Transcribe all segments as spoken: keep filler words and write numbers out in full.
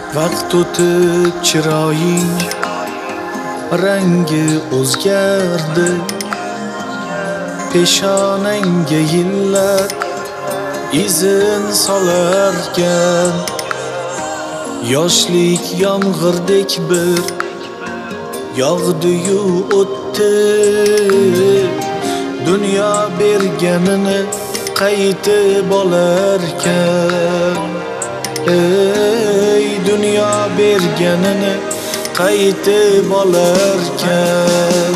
Vaqt o'tib chiroying rangi o'zgardi, peshonangga yillar izin solarkan. Yoshlik yomg'irdek bir yog'di-yu o'tdi, dunyo berganini qaytib olarkan. Ey dunyo berganini qaytib olarkan.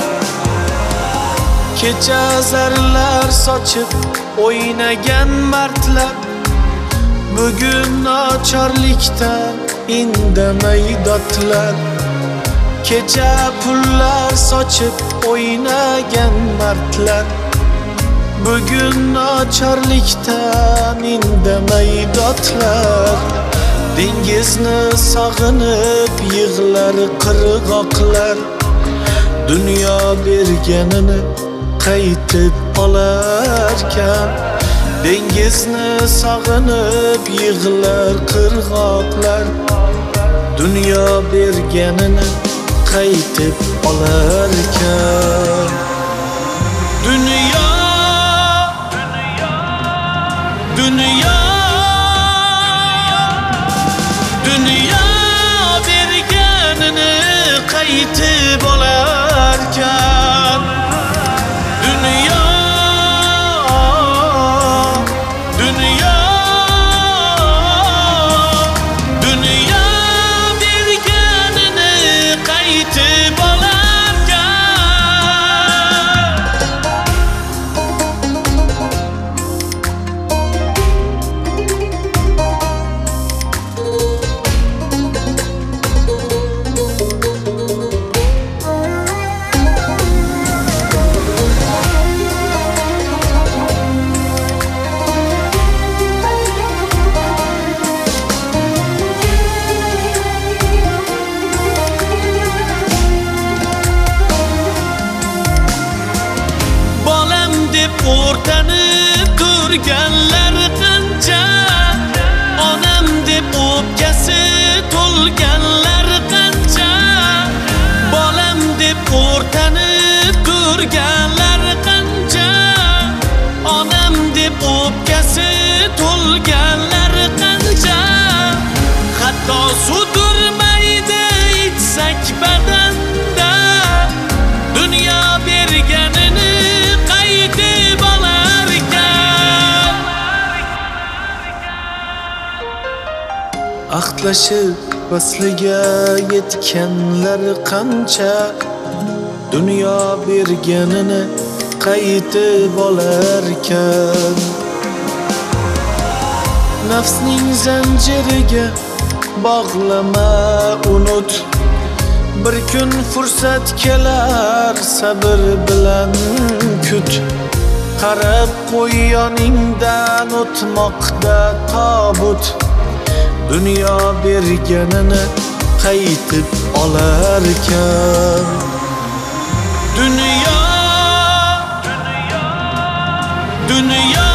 Kecha zarlar sochib o'ynagan martlar bugun nochorlikdan indamay dodlar. Kecha pullar sochib o'ynagan martlar bugun nochorlikdan indamay dodlar. Dengizni sog'inib yig'lar qirg'oqlar, dunyo berganini qaytib olarkan. Dengizni sog'inib yig'lar qirg'oqlar, dunyo berganini qaytib olarkan. Dunyo Dunyo Dunyo berganini qaytib olarkan. Dunyo Dunyo Dunyo berganini qaytib olarkan. O'rtanib turganlar qancha, onam deb o'pkasi to'lganlar qancha. Bolam deb o'rtanib turganlar qancha, onam deb o'pkasi to'lganlar qancha. Hatto suturmaydi ichsak badanda, dunyo berganini qaytib olarkan. Ahdlashib vasliga yetganlar qancha, dunyo berganini qaytib olarkan. Nafsning zanjiriga bog'lama unut, bir kun fursat kelar sabr bilan kut. Qarab qo'y yoningdan o'tmoqda tobut, dunyo berganini qaytib olarkan. Dunyo Dunyo